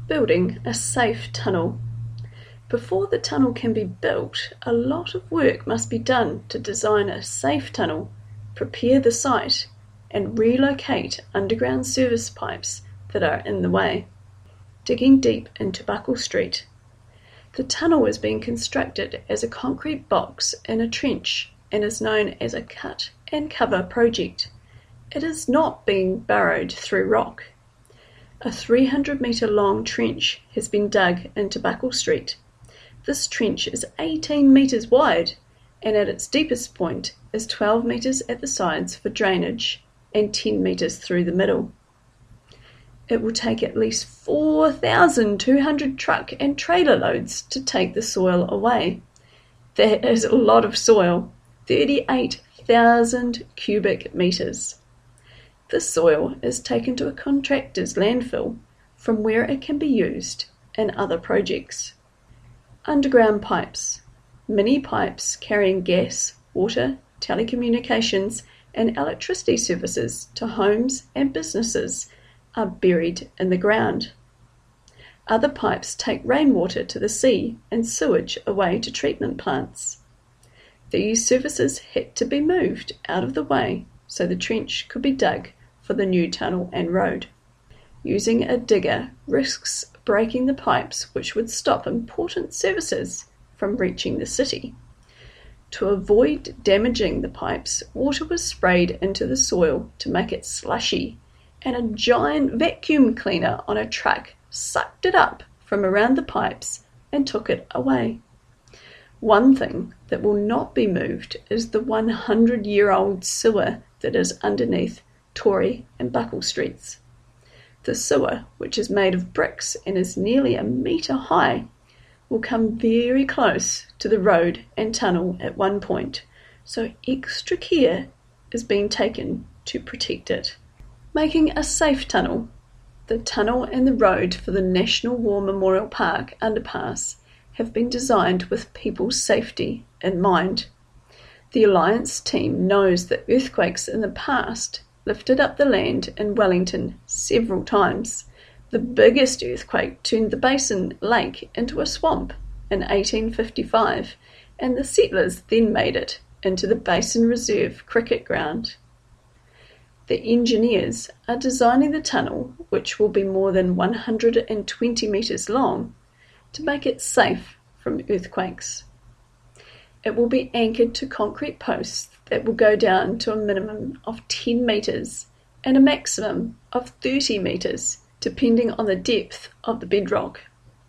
Building a safe tunnel. Before the tunnel can be built, a lot of work must be done to design a safe tunnel, prepare the site, and relocate underground service pipes that are in the way. Digging deep into Buckle Street. The tunnel is being constructed as a concrete box in a trench and is known as a cut and cover project. It is not being burrowed through rock. A 300-metre long trench has been dug into Buckle Street. This trench is 18 metres wide and at its deepest point is 12 metres at the sides for drainage and 10 metres through the middle. It will take at least 4,200 truck and trailer loads to take the soil away. That is a lot of soil, 38,000 cubic metres. This soil is taken to a contractor's landfill from where it can be used in other projects. Underground pipes. Many pipes carrying gas, water, telecommunications and electricity services to homes and businesses are buried in the ground. Other pipes take rainwater to the sea and sewage away to treatment plants. These services had to be moved out of the way so the trench could be dug for the new tunnel and road. Using a digger risks breaking the pipes, which would stop important services from reaching the city. To avoid damaging the pipes, water was sprayed into the soil to make it slushy, and a giant vacuum cleaner on a truck sucked it up from around the pipes and took it away. One thing that will not be moved is the 100-year-old sewer that is underneath Tory and Buckle Streets. The sewer, which is made of bricks and is nearly a metre high, will come very close to the road and tunnel at one point, so extra care is being taken to protect it. Making a safe tunnel. The tunnel and the road for the National War Memorial Park underpass have been designed with people's safety in mind. The Alliance team knows that earthquakes in the past lifted up the land in Wellington several times. The biggest earthquake turned the Basin Lake into a swamp in 1855, and the settlers then made it into the Basin Reserve cricket ground. The engineers are designing the tunnel, which will be more than 120 metres long, to make it safe from earthquakes. It will be anchored to concrete posts that will go down to a minimum of 10 metres and a maximum of 30 metres, depending on the depth of the bedrock.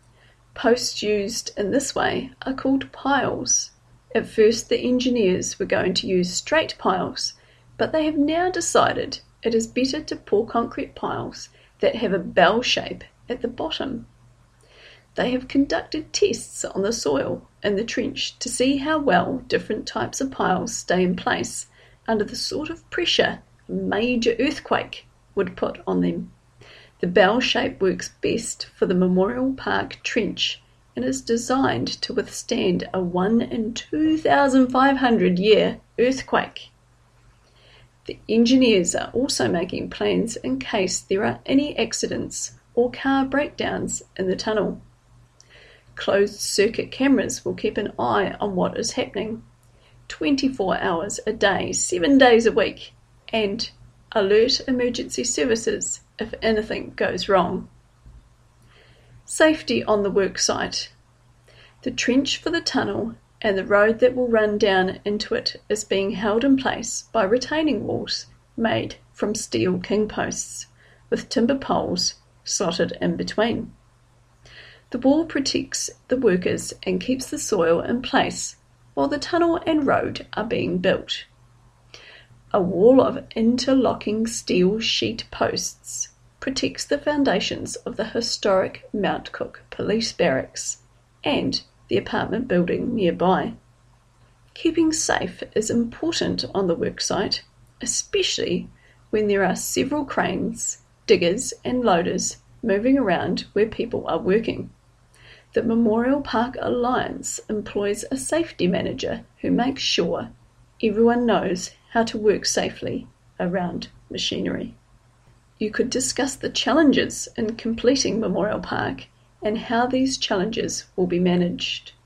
Posts used in this way are called piles. At first the engineers were going to use straight piles, but they have now decided it is better to pour concrete piles that have a bell shape at the bottom. They have conducted tests on the soil in the trench to see how well different types of piles stay in place under the sort of pressure a major earthquake would put on them. The bell shape works best for the Memorial Park trench and is designed to withstand a 1 in 2,500 year earthquake. The engineers are also making plans in case there are any accidents or car breakdowns in the tunnel. Closed-circuit cameras will keep an eye on what is happening, 24 hours a day, 7 days a week, and alert emergency services if anything goes wrong. Safety on the work site. The trench for the tunnel and the road that will run down into it is being held in place by retaining walls made from steel king posts, with timber poles slotted in between. The wall protects the workers and keeps the soil in place while the tunnel and road are being built. A wall of interlocking steel sheet posts protects the foundations of the historic Mount Cook Police Barracks and the apartment building nearby. Keeping safe is important on the worksite, especially when there are several cranes, diggers and loaders moving around where people are working. The Memorial Park Alliance employs a safety manager who makes sure everyone knows how to work safely around machinery. You could discuss the challenges in completing Memorial Park and how these challenges will be managed.